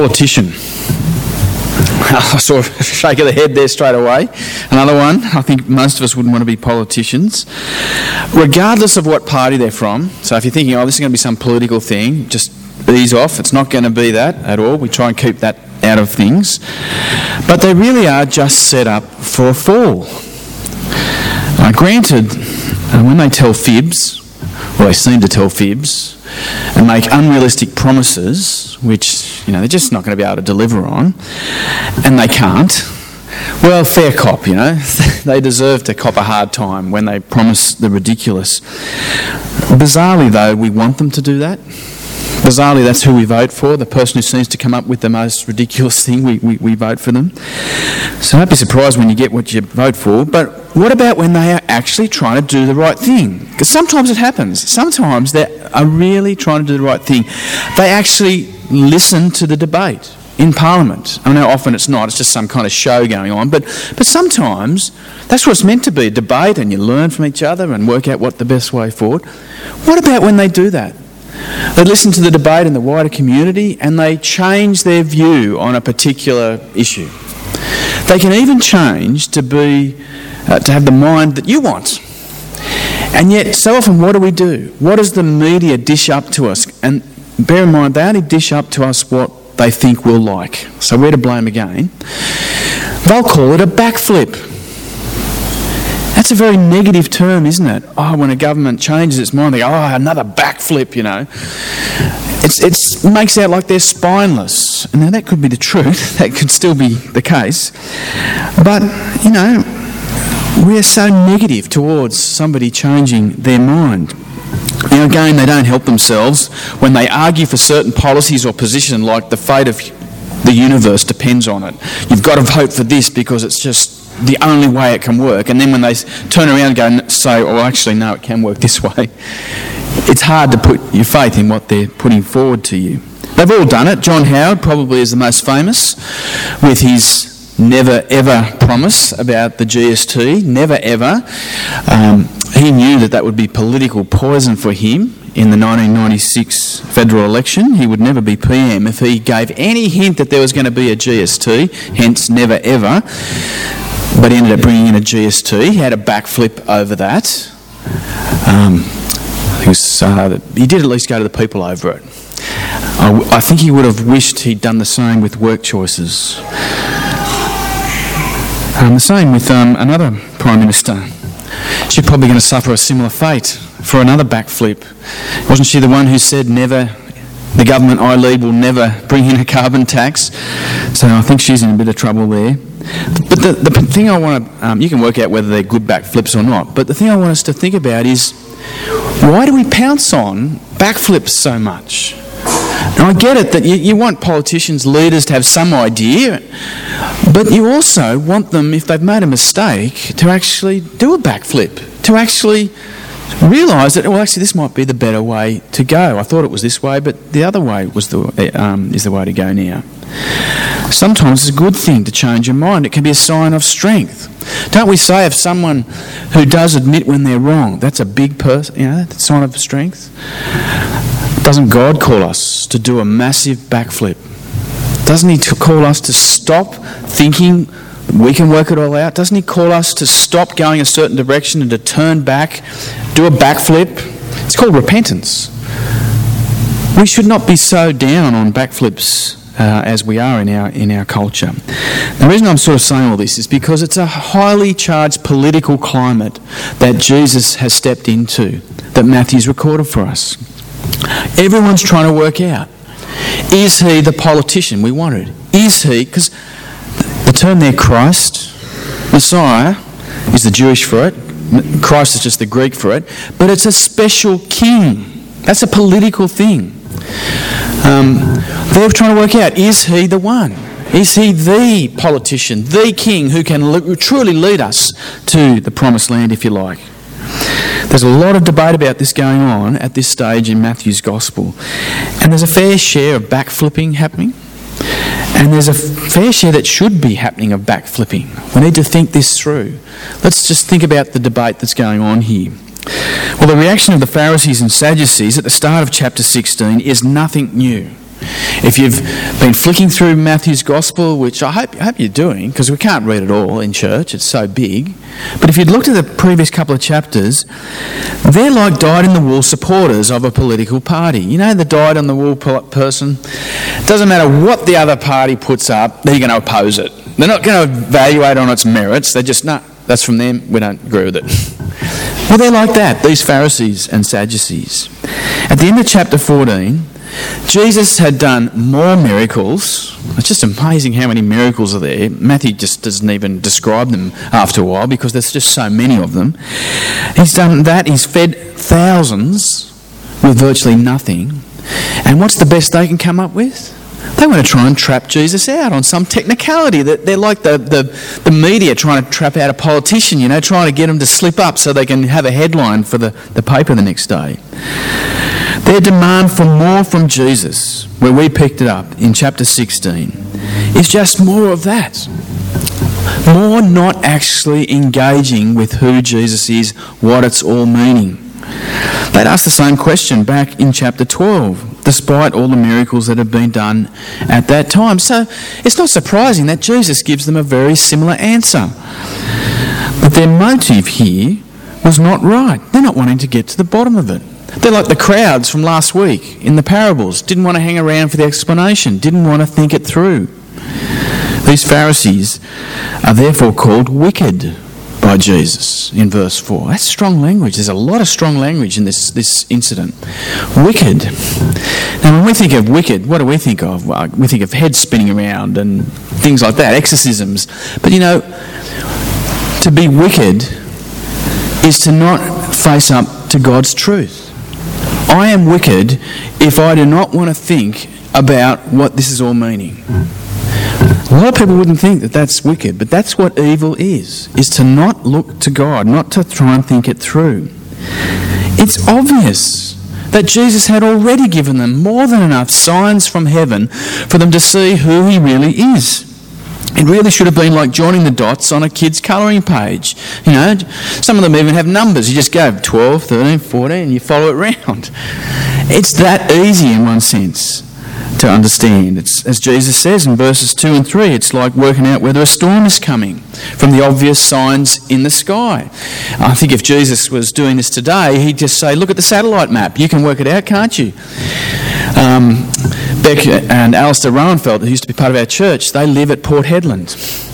Politician. I saw a shake of the head there straight away. Another one, I think most of us wouldn't want to be politicians. Regardless of what party they're from, so if you're thinking, this is going to be some political thing, just ease off. It's not going to be that at all. We try and keep that out of things. But they really are just set up for a fall. Granted, when they tell fibs, or they seem to tell fibs, and make unrealistic promises, which, they're just not going to be able to deliver on, and they can't, well, fair cop, They deserve to cop a hard time when they promise the ridiculous. Bizarrely, though, we want them to do that. Bizarrely, that's who we vote for. The person who seems to come up with the most ridiculous thing, we vote for them. So don't be surprised when you get what you vote for. But what about when they are actually trying to do the right thing? Because sometimes it happens. Sometimes they are really trying to do the right thing. They actually listen to the debate in Parliament. I know often it's not. It's just some kind of show going on. But sometimes that's what it's meant to be, a debate, and you learn from each other and work out what the best way forward. What about when they do that? They listen to the debate in the wider community and they change their view on a particular issue. They can even change to have the mind that you want. And yet, so often, what do? What does the media dish up to us? And bear in mind, they only dish up to us what they think we'll like. So we're to blame again. They'll call it a backflip. That's a very negative term, isn't it? When a government changes its mind, they go, another backflip, It makes out like they're spineless. Now, that could be the truth. That could still be the case. But, we're so negative towards somebody changing their mind. Again, they don't help themselves when they argue for certain policies or position, like the fate of the universe depends on it. You've got to vote for this because it's just the only way it can work. And then when they turn around and say, actually, no, it can work this way, it's hard to put your faith in what they're putting forward to you. They've all done it. John Howard probably is the most famous with his never ever promise about the GST. Never ever. He knew that would be political poison for him in the 1996 federal election. He would never be PM if he gave any hint that there was going to be a GST, hence never ever. But he ended up bringing in a GST. He had a backflip over that. He did at least go to the people over it. I think he would have wished he'd done the same with work choices. The same with another Prime Minister. She's probably going to suffer a similar fate for another backflip. Wasn't she the one who said the government I lead will never bring in a carbon tax? So I think she's in a bit of trouble there. But the thing I want to... you can work out whether they're good backflips or not, but the thing I want us to think about is, why do we pounce on backflips so much? Now, I get it that you want politicians, leaders to have some idea, but you also want them, if they've made a mistake, to actually do a backflip, to actually realise that, actually, this might be the better way to go. I thought it was this way, but the other way is the way to go now. Sometimes it's a good thing to change your mind. It can be a sign of strength. Don't we say of someone who does admit when they're wrong, that's a big person, that's a sign of strength? Doesn't God call us to do a massive backflip? Doesn't he call us to stop thinking we can work it all out? Doesn't he call us to stop going a certain direction and to turn back, do a backflip? It's called repentance. We should not be so down on backflips as we are in our culture. The reason I'm sort of saying all this is because it's a highly charged political climate that Jesus has stepped into, that Matthew's recorded for us. Everyone's trying to work out, is he the politician we wanted? Is he, because the term there, Christ, Messiah, is the Jewish for it. Christ is just the Greek for it. But it's a special king. That's a political thing. They're trying to work out, is he the one? Is he the politician, the king who can truly lead us to the promised land, if you like? There's a lot of debate about this going on at this stage in Matthew's Gospel. And there's a fair share of backflipping happening. And there's a fair share that should be happening of backflipping. We need to think this through. Let's just think about the debate that's going on here. Well, the reaction of the Pharisees and Sadducees at the start of chapter 16 is nothing new. If you've been flicking through Matthew's Gospel, which I hope you're doing, because we can't read it all in church, it's so big. But if you'd looked at the previous couple of chapters, they're like dyed-in-the-wool supporters of a political party. You know, the dyed-in-the-wool person? It doesn't matter what the other party puts up, they're going to oppose it. They're not going to evaluate on its merits. They're just, no, that's from them, we don't agree with it. Well, they're like that, these Pharisees and Sadducees. At the end of chapter 14, Jesus had done more miracles. It's just amazing how many miracles are there. Matthew just doesn't even describe them after a while because there's just so many of them. He's done that. He's fed thousands with virtually nothing. And what's the best they can come up with? They want to try and trap Jesus out on some technicality. They're like the media trying to trap out a politician, you know, trying to get him to slip up so they can have a headline for the paper the next day. Their demand for more from Jesus, where we picked it up in chapter 16, is just more of that. More not actually engaging with who Jesus is, what it's all meaning. They'd asked the same question back in chapter 12, despite all the miracles that had been done at that time. So it's not surprising that Jesus gives them a very similar answer. But their motive here was not right. They're not wanting to get to the bottom of it. They're like the crowds from last week in the parables. Didn't want to hang around for the explanation. Didn't want to think it through. These Pharisees are therefore called wicked by Jesus in verse 4. That's strong language. There's a lot of strong language in this incident. Wicked. Now, when we think of wicked, what do we think of? Well, we think of heads spinning around and things like that, exorcisms. But, you know, to be wicked is to not face up to God's truth. I am wicked if I do not want to think about what this is all meaning. A lot of people wouldn't think that that's wicked, but that's what evil is to not look to God, not to try and think it through. It's obvious that Jesus had already given them more than enough signs from heaven for them to see who he really is. It really should have been like joining the dots on a kid's colouring page. You know, some of them even have numbers. You just go 12, 13, 14 and you follow it round. It's that easy in one sense to understand. It's, as Jesus says in verses 2 and 3, it's like working out whether a storm is coming from the obvious signs in the sky. I think if Jesus was doing this today, he'd just say, look at the satellite map. You can work it out, can't you? Beck and Alistair Rowanfeld, who used to be part of our church, they live at Port Hedland.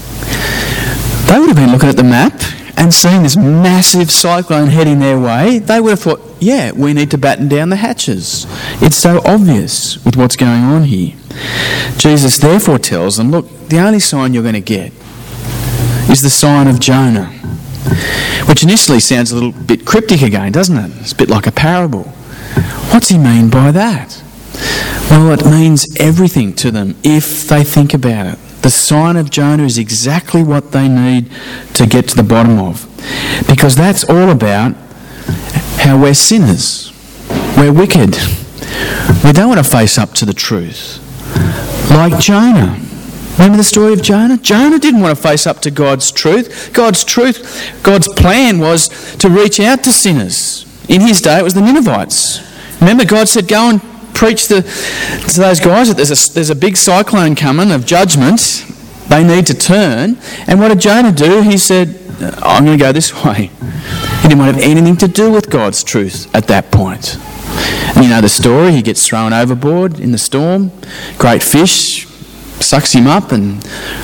They would have been looking at the map and seeing this massive cyclone heading their way. They would have thought, yeah, we need to batten down the hatches. It's so obvious with what's going on here. Jesus therefore tells them, look, the only sign you're going to get is the sign of Jonah, which initially sounds a little bit cryptic again, doesn't it? It's a bit like a parable. What's he mean by that? Well, it means everything to them if they think about it. The sign of Jonah is exactly what they need to get to the bottom of. Because that's all about how we're sinners. We're wicked. We don't want to face up to the truth. Like Jonah. Remember the story of Jonah? Jonah didn't want to face up to God's truth. God's plan was to reach out to sinners. In his day, it was the Ninevites. Remember, God said, go and preach to those guys that there's a big cyclone coming of judgment. They need to turn. And what did Jonah do? He said, I'm going to go this way. He didn't want to have anything to do with God's truth at that point. And you know the story. He gets thrown overboard in the storm. Great fish sucks him up, and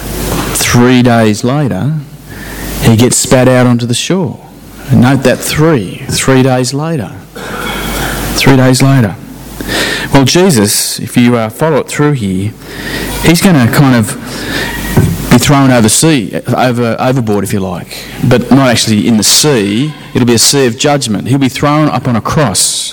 3 days later, he gets spat out onto the shore. And note that 3 days later. 3 days later. Well, Jesus, if you follow it through here, he's going to kind of be thrown overboard, if you like, but not actually in the sea. It'll be a sea of judgment. He'll be thrown up on a cross.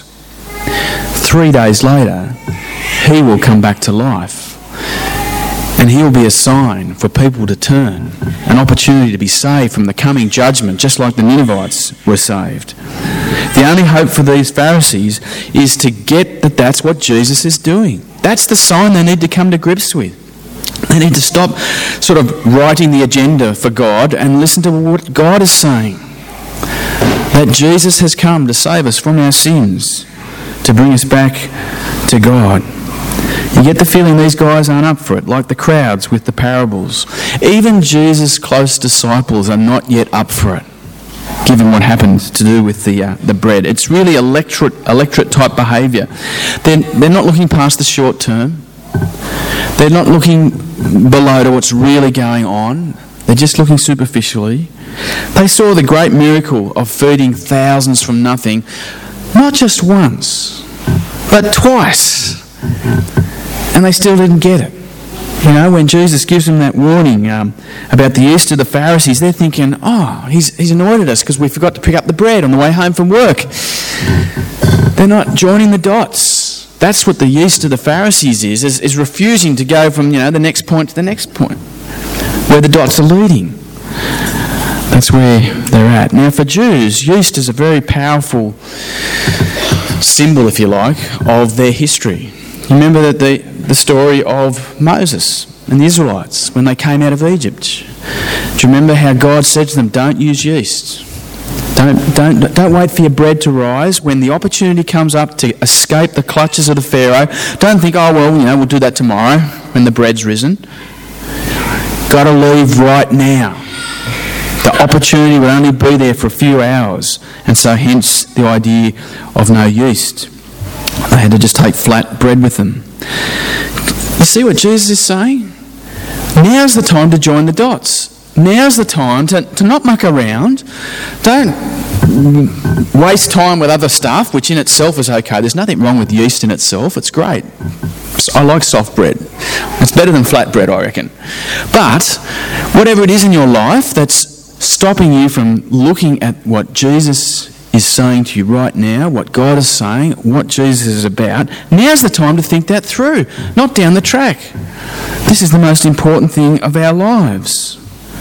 3 days later, he will come back to life. And he'll be a sign for people to turn, an opportunity to be saved from the coming judgment, just like the Ninevites were saved. The only hope for these Pharisees is to get that that's what Jesus is doing. That's the sign they need to come to grips with. They need to stop sort of writing the agenda for God and listen to what God is saying. That Jesus has come to save us from our sins, to bring us back to God. You get the feeling these guys aren't up for it, like the crowds with the parables. Even Jesus' close disciples are not yet up for it, given what happened to do with the bread. It's really electorate type behaviour. They're not looking past the short term. They're not looking below to what's really going on. They're just looking superficially. They saw the great miracle of feeding thousands from nothing, not just once, but twice. And they still didn't get it. You know, when Jesus gives them that warning about the yeast of the Pharisees, they're thinking, oh, he's annoyed at us because we forgot to pick up the bread on the way home from work. They're not joining the dots. That's what the yeast of the Pharisees is refusing to go from, the next point to the next point, where the dots are leading. That's where they're at. Now, for Jews, yeast is a very powerful symbol, if you like, of their history. You remember that the story of Moses and the Israelites when they came out of Egypt. Do you remember how God said to them, don't use yeast? Don't wait for your bread to rise. When the opportunity comes up to escape the clutches of the Pharaoh, don't think, we'll do that tomorrow when the bread's risen. Got to leave right now. The opportunity will only be there for a few hours, and so hence the idea of no yeast. They had to just take flat bread with them. You see what Jesus is saying? Now's the time to join the dots. Now's the time to not muck around. Don't waste time with other stuff, which in itself is okay. There's nothing wrong with yeast in itself. It's great. I like soft bread. It's better than flat bread, I reckon. But whatever it is in your life that's stopping you from looking at what Jesus is saying to you right now, what God is saying, what Jesus is about, now's the time to think that through, not down the track. This is the most important thing of our lives.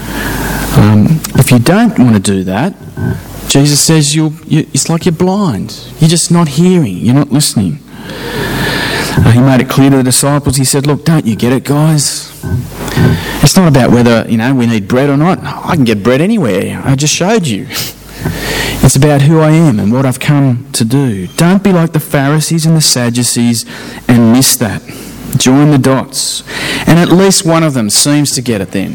If you don't want to do that, Jesus says it's like you're blind. You're just not hearing. You're not listening. He made it clear to the disciples. He said, look, don't you get it, guys? It's not about whether, we need bread or not. I can get bread anywhere. I just showed you. It's about who I am and what I've come to do. Don't be like the Pharisees and the Sadducees and miss that. Join the dots. And at least one of them seems to get it then.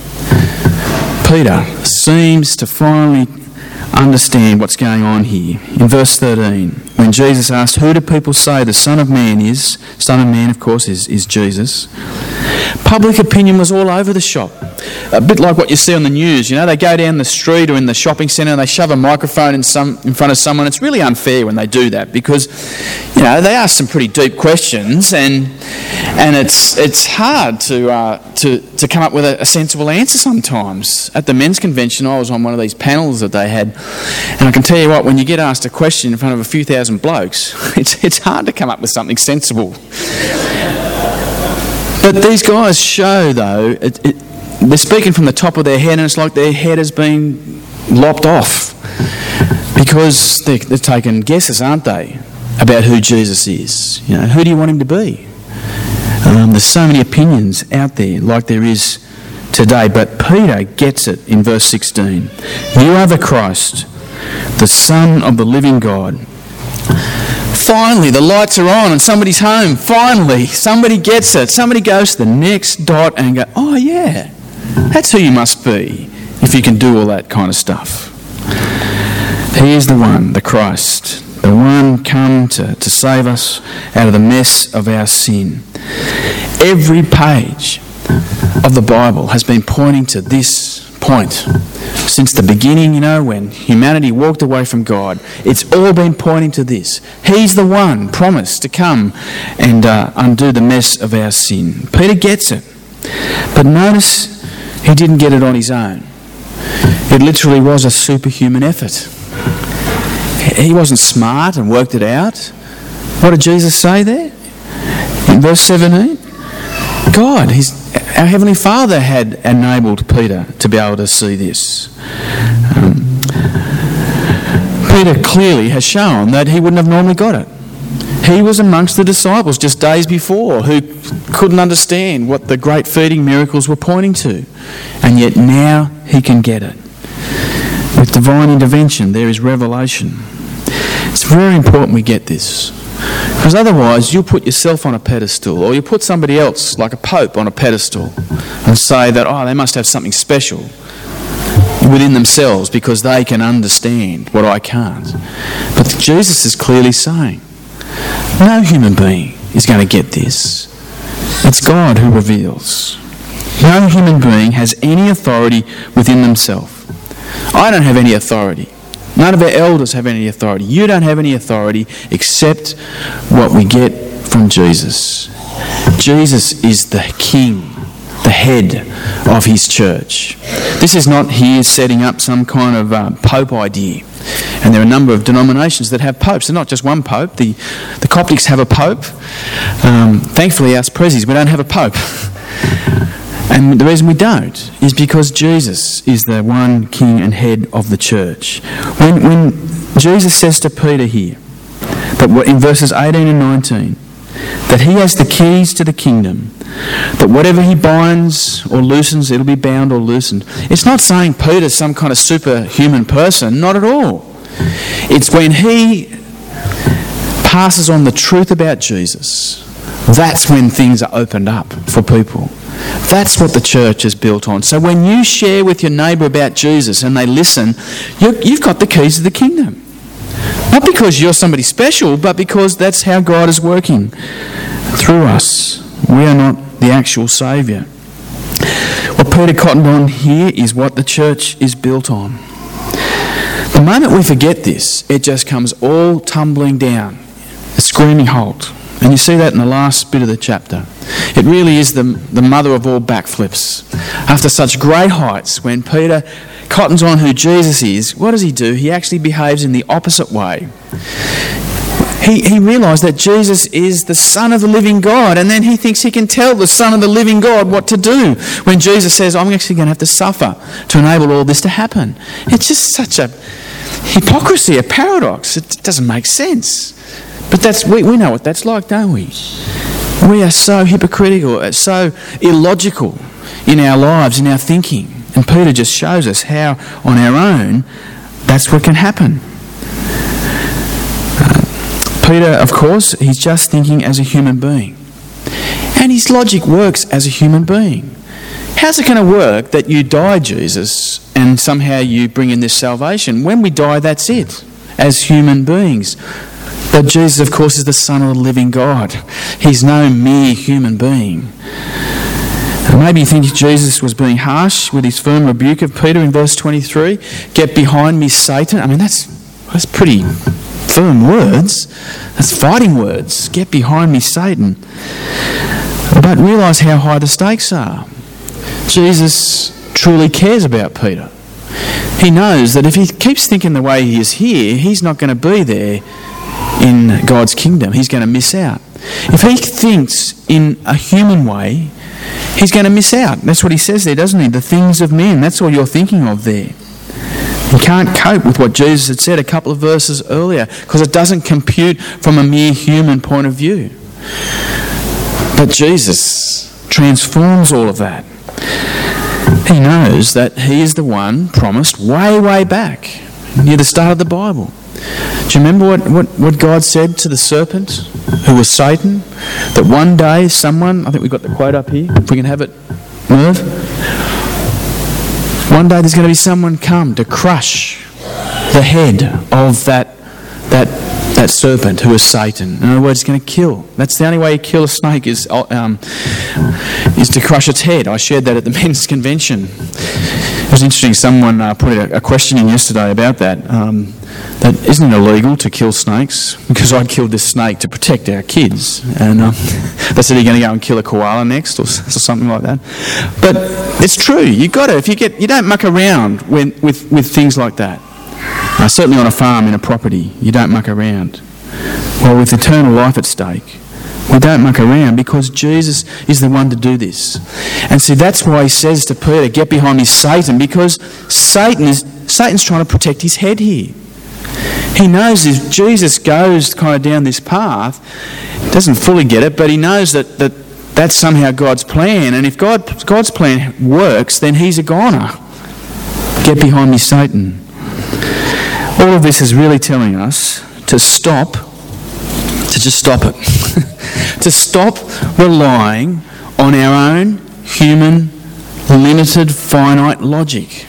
Peter seems to finally understand what's going on here. In verse 13, when Jesus asked, who do people say the Son of Man is? Son of Man, of course, is Jesus. Public opinion was all over the shop. A bit like what you see on the news. They go down the street or in the shopping centre and they shove a microphone in front of someone. It's really unfair when they do that because, they ask some pretty deep questions and it's hard to come up with a sensible answer sometimes. At the men's convention, I was on one of these panels that they had, and I can tell you what, when you get asked a question in front of a few thousand blokes, it's hard to come up with something sensible. But these guys show, though, they're speaking from the top of their head, and it's like their head has been lopped off because they're taking guesses, aren't they, about who Jesus is? Who do you want him to be? There's so many opinions out there, like there is today. But Peter gets it in verse 16. You are the Christ, the Son of the living God. Finally, the lights are on and somebody's home. Finally, somebody gets it. Somebody goes to the next dot and go, oh yeah, that's who you must be if you can do all that kind of stuff. He is the one, the Christ, the one come to save us out of the mess of our sin. Every page of the Bible has been pointing to this point. Since the beginning, when humanity walked away from God, it's all been pointing to this. He's the one promised to come and undo the mess of our sin. Peter gets it. But notice he didn't get it on his own. It literally was a superhuman effort. He wasn't smart and worked it out. What did Jesus say there? In verse 17? God, our Heavenly Father had enabled Peter to be able to see this. Peter clearly has shown that he wouldn't have normally got it. He was amongst the disciples just days before who couldn't understand what the great feeding miracles were pointing to. And yet now he can get it. With divine intervention, there is revelation. It's very important we get this. Because otherwise you'll put yourself on a pedestal, or you put somebody else, like a pope, on a pedestal and say that, oh, they must have something special within themselves because they can understand what I can't. But Jesus is clearly saying, no human being is going to get this. It's God who reveals. No human being has any authority within themselves. I don't have any authority. None of our elders have any authority. You don't have any authority except what we get from Jesus. Jesus is the King, the head of his church. This is not here setting up some kind of pope idea. And there are a number of denominations that have popes. There's not just one pope. The Coptics have a pope. Thankfully, us Prezzies, we don't have a pope. And the reason we don't is because Jesus is the one king and head of the church. When Jesus says to Peter here, that in verses 18 and 19, that he has the keys to the kingdom, that whatever he binds or loosens, it'll be bound or loosened. It's not saying Peter's some kind of superhuman person, not at all. It's when he passes on the truth about Jesus, that's when things are opened up for people. That's what the church is built on. So when you share with your neighbour about Jesus and they listen, you've got the keys to the kingdom. Not because you're somebody special, but because that's how God is working through us. We are not the actual saviour. What Peter cottoned on here is what the church is built on. The moment we forget this, it just comes all tumbling down, a screaming halt. And you see that in the last bit of the chapter. It really is the mother of all backflips. After such great heights, when Peter cottons on who Jesus is, what does he do? He actually behaves in the opposite way. He realised that Jesus is the Son of the living God, and then he thinks he can tell the Son of the living God what to do when Jesus says, I'm actually going to have to suffer to enable all this to happen. It's just such a hypocrisy, a paradox. It doesn't make sense. But we know what that's like, don't we? We are so hypocritical, so illogical in our lives, in our thinking. And Peter just shows us how, on our own, that's what can happen. Peter, of course, he's just thinking as a human being. And his logic works as a human being. How's it going to work that you die, Jesus, and somehow you bring in this salvation? When we die, that's it, as human beings. But Jesus, of course, is the Son of the living God. He's no mere human being. And maybe you think Jesus was being harsh with his firm rebuke of Peter in verse 23. Get behind me, Satan. I mean, that's pretty firm words. That's fighting words. Get behind me, Satan. But realise how high the stakes are. Jesus truly cares about Peter. He knows that if he keeps thinking the way he is here, he's not going to be there in God's kingdom. He's going to miss out. If he thinks in a human way, he's going to miss out. That's what he says there, doesn't he? The things of men. That's all you're thinking of there. You can't cope with what Jesus had said a couple of verses earlier because it doesn't compute from a mere human point of view. But Jesus transforms all of that. He knows that he is the one promised way, way back near the start of the Bible. Do you remember what God said to the serpent, who was Satan? That one day someone, I think we've got the quote up here, if we can have it, Merv. One day there's going to be someone come to crush the head of that serpent who is Satan. In other words, he's going to kill. That's the only way you kill a snake is to crush its head. I shared that at the men's convention. It was interesting, someone put a question in yesterday about that. That isn't it illegal to kill snakes? Because I killed this snake to protect our kids. And they said, are you going to go and kill a koala next or something like that? But it's true. You've got to. You don't muck around with things like that. Certainly on a farm, in a property, you don't muck around. Well, with eternal life at stake, we don't muck around because Jesus is the one to do this. And see, that's why he says to Peter, get behind me, Satan, because Satan's trying to protect his head here. He knows if Jesus goes kind of down this path, he doesn't fully get it, but he knows that's somehow God's plan. And if God's plan works, then he's a goner. Get behind me, Satan. All of this is really telling us to stop, to just stop it. To stop relying on our own human, limited, finite logic.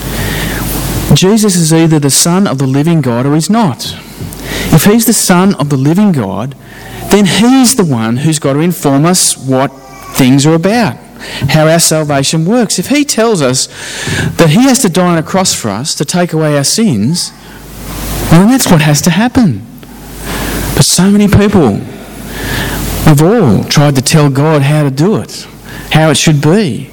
Jesus is either the Son of the living God or he's not. If he's the Son of the living God, then he's the one who's got to inform us what things are about, how our salvation works. If he tells us that he has to die on a cross for us to take away our sins, well, then that's what has to happen. But so many people, we've all tried to tell God how to do it, how it should be.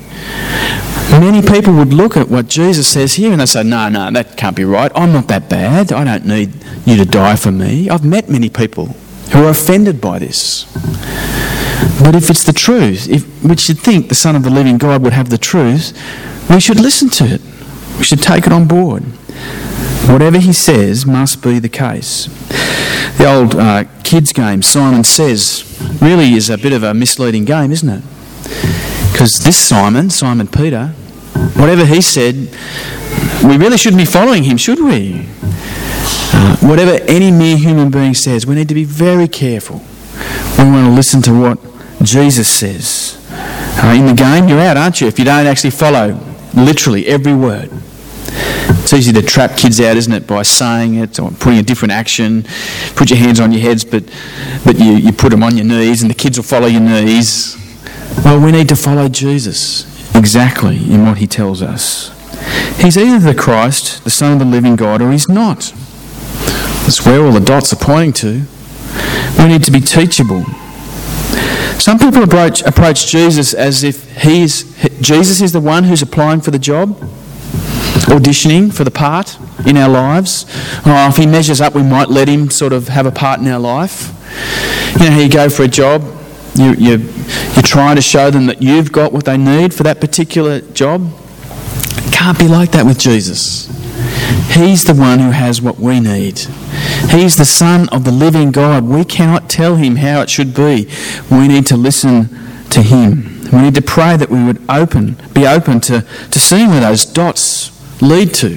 Many people would look at what Jesus says here and they say, no, that can't be right. I'm not that bad. I don't need you to die for me. I've met many people who are offended by this. But if it's the truth, if we should think the Son of the living God would have the truth, we should listen to it. We should take it on board. Whatever he says must be the case. The old kids game, Simon Says, really is a bit of a misleading game, isn't it? Because this Simon Peter, whatever he said, we really shouldn't be following him, should we? Whatever any mere human being says, we need to be very careful. We want to listen to what Jesus says. In the game, you're out, aren't you, if you don't actually follow literally every word. It's easy to trap kids out, isn't it, by saying it or putting a different action. Put your hands on your heads, but you put them on your knees and the kids will follow your knees. Well, we need to follow Jesus exactly in what he tells us. He's either the Christ, the Son of the living God, or he's not. That's where all the dots are pointing to. We need to be teachable. Some people approach Jesus as if Jesus is the one who's applying for the job, auditioning for the part in our lives. Or if he measures up, we might let him sort of have a part in our life. You know how you go for a job, you're trying to show them that you've got what they need for that particular job. It can't be like that with Jesus. He's the one who has what we need. He's the Son of the living God. We cannot tell him how it should be. We need to listen to him. We need to pray that we would be open to seeing where those dots lead to.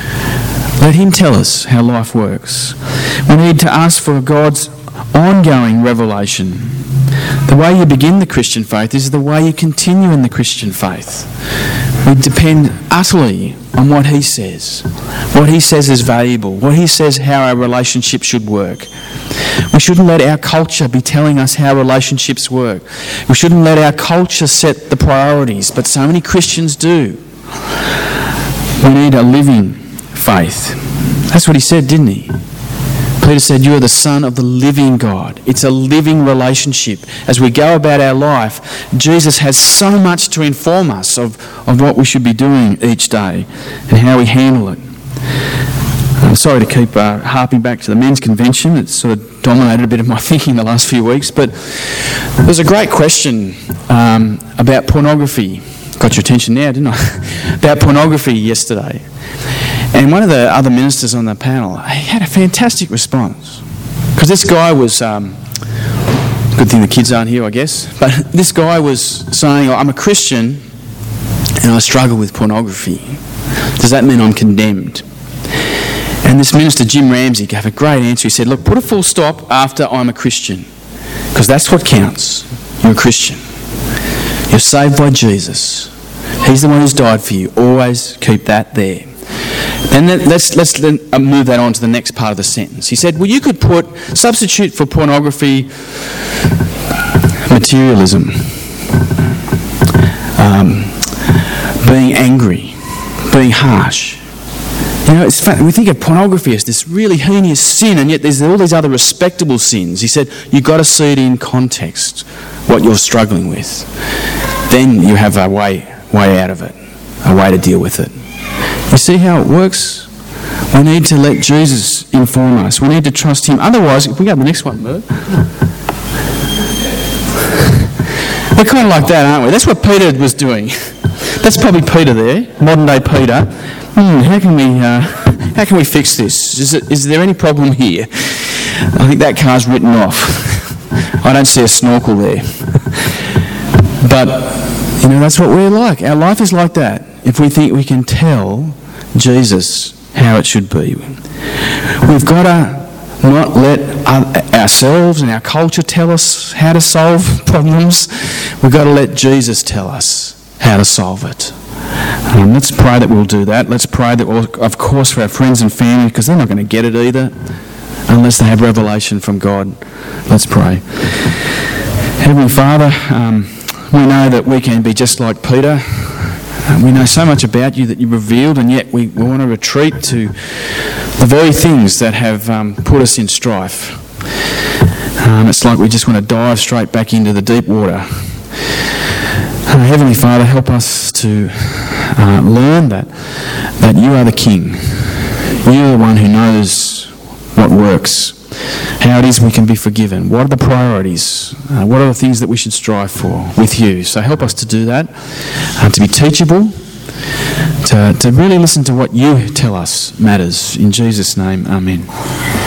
Let him tell us how life works. We need to ask for God's ongoing revelation. The way you begin the Christian faith is the way you continue in the Christian faith. We depend utterly on what he says. What he says is valuable. What he says how our relationship should work. We shouldn't let our culture be telling us how relationships work. We shouldn't let our culture set the priorities, but so many Christians do. We need a living faith. That's what he said, didn't he? Peter said, you are the Son of the living God. It's a living relationship. As we go about our life, Jesus has so much to inform us of what we should be doing each day and how we handle it. I'm sorry to keep harping back to the men's convention. It's sort of dominated a bit of my thinking the last few weeks. But there's a great question about pornography. Got your attention now, didn't I? About pornography yesterday. And one of the other ministers on the panel, he had a fantastic response. Because this guy was, good thing the kids aren't here, I guess, but this guy was saying, I'm a Christian and I struggle with pornography. Does that mean I'm condemned? And this minister, Jim Ramsey, gave a great answer. He said, look, put a full stop after I'm a Christian, because that's what counts. You're a Christian. You're saved by Jesus. He's the one who's died for you. Always keep that there. And then let's move that on to the next part of the sentence. He said, well, you could substitute for pornography materialism, being angry, being harsh. You know, it's funny, we think of pornography as this really heinous sin, and yet there's all these other respectable sins. He said, you've got to see it in context, what you're struggling with. Then you have a way out of it, a way to deal with it. You see how it works? We need to let Jesus inform us. We need to trust him. Otherwise, if we go to the next one, Bert. We're kind of like that, aren't we? That's what Peter was doing. That's probably Peter there, modern day Peter. How can we fix this? Is there any problem here? I think that car's written off. I don't see a snorkel there. But, you know, that's what we're like. Our life is like that. If we think we can tell Jesus how it should be. We've got to not let ourselves and our culture tell us how to solve problems. We've got to let Jesus tell us how to solve it. Let's pray that we'll do that. Let's pray that, of course, for our friends and family, because they're not going to get it either unless they have revelation from God. Let's pray. Heavenly Father, we know that we can be just like Peter. We know so much about you that you revealed, and yet we want to retreat to the very things that have put us in strife. It's like we just want to dive straight back into the deep water. Heavenly Father, help us to learn that you are the King. You are the one who knows what works, how it is we can be forgiven, what are the priorities, what are the things that we should strive for with you. So help us to do that, to be teachable, to really listen to what you tell us matters. In Jesus' name, amen.